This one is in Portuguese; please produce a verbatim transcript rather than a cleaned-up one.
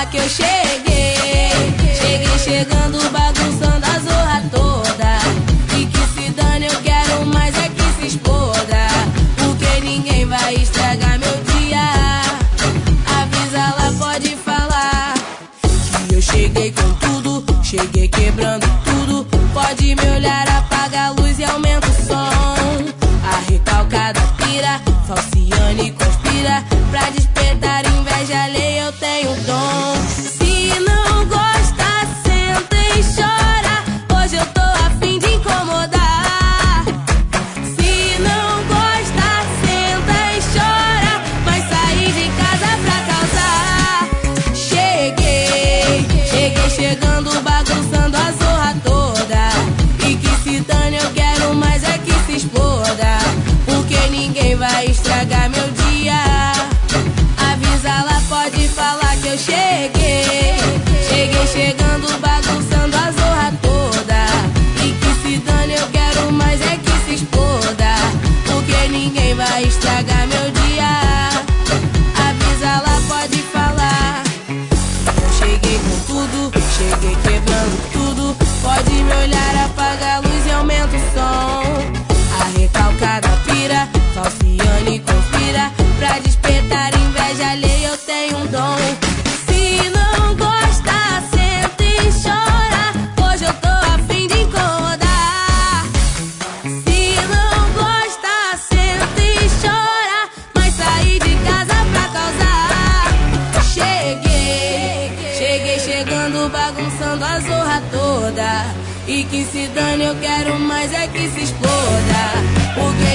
que eu cheguei. Cheguei chegando, bagunçando a zorra toda. E que se dane, eu quero mais é que se exploda. Porque ninguém vai estragar meu dia. Avisa lá, pode falar que eu cheguei com tudo, cheguei quebrando tudo. Pode me olhar, apaga a luz e aumenta o som. A recalcada pira, falciane conspira. Pra despertar inveja alheia eu tenho dom. Se não gosta, senta e chora. Hoje eu tô a fim de incomodar. Se não gosta, senta e chora. Mas sair de casa pra causar. Cheguei, cheguei chegando, bagunçando a zorra toda. E que se dane, eu quero mais é que se exploda. Porque ninguém vai estragar meu dia. Avisa lá, pode falar que eu cheguei. Cheguei chegando, bagunçando a zorra toda. E que se dane, eu quero mais é que se exploda. Porque ninguém vai estragar meu dia. Avisa lá, pode falar. Eu cheguei com tudo, cheguei quebrando tudo. Pode me olhar, apaga a luz e aumenta o som. A recalcada pira, falciane conspira. Pra despertar inveja alheia eu tenho um dom. Se não gosta, senta e chora. Hoje eu tô a fim de incomodar. Se não gosta, senta e chora. Mas sair de casa pra causar. Cheguei, cheguei chegando, bagunçando a zorra toda. E que se dane, eu quero mais é que se exploda. Porque